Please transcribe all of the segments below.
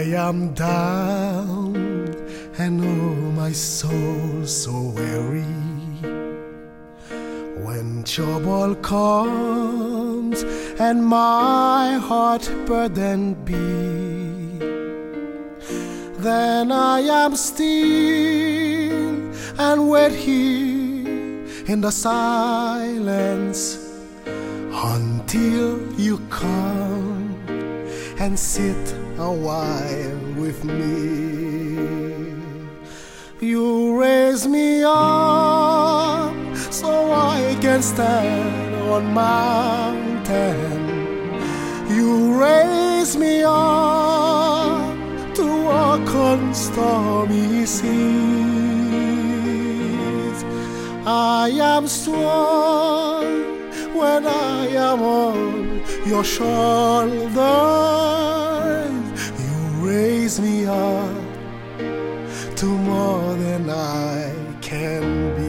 am down and oh my soul so weary. When trouble comes and my heart burdened be, then I am still and wait here in the silence until you come and sit a while with me. You raise me up so I can stand on mountain. You raise me up to walk on stormy seas. I am strong when I am on your shoulders. You raise me up to more than I can be.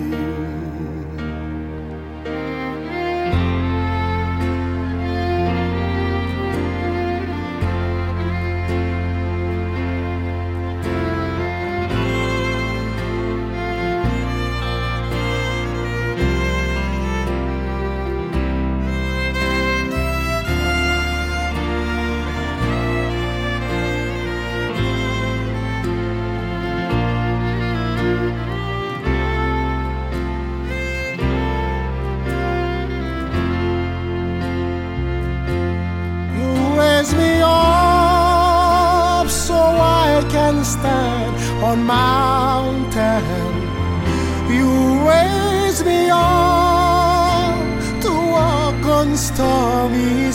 Raise me up so I can stand on mountain. You raise me up to walk on stormy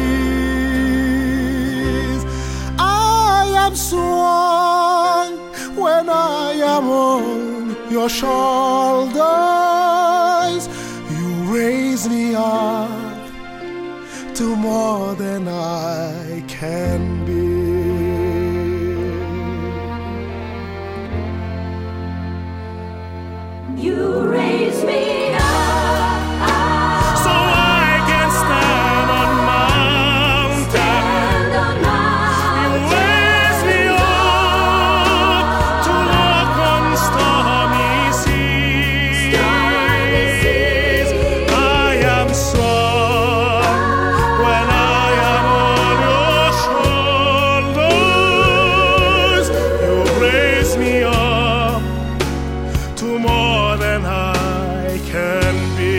seas. I am strong when I am on your shoulders. You raise me up to more than I can be. You raise me up so I can stand on mountain. You raise me up to walk on stormy seas. I am strong when I am on your shoulders. You raise me up to more than I can be.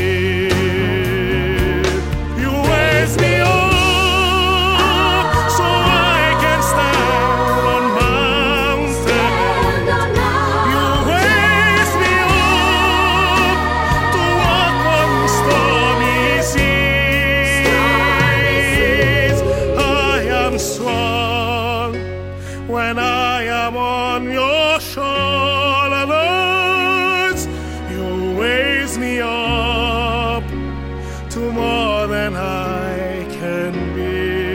You raise me up so I can stand on mountain. You raise me up to walk on stormy seas. I am strong when I am on your shoulders. You raise me up to more than I can be.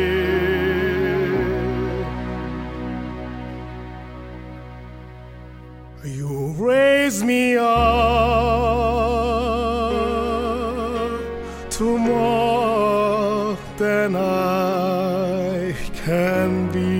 You raise me up to more than I can be.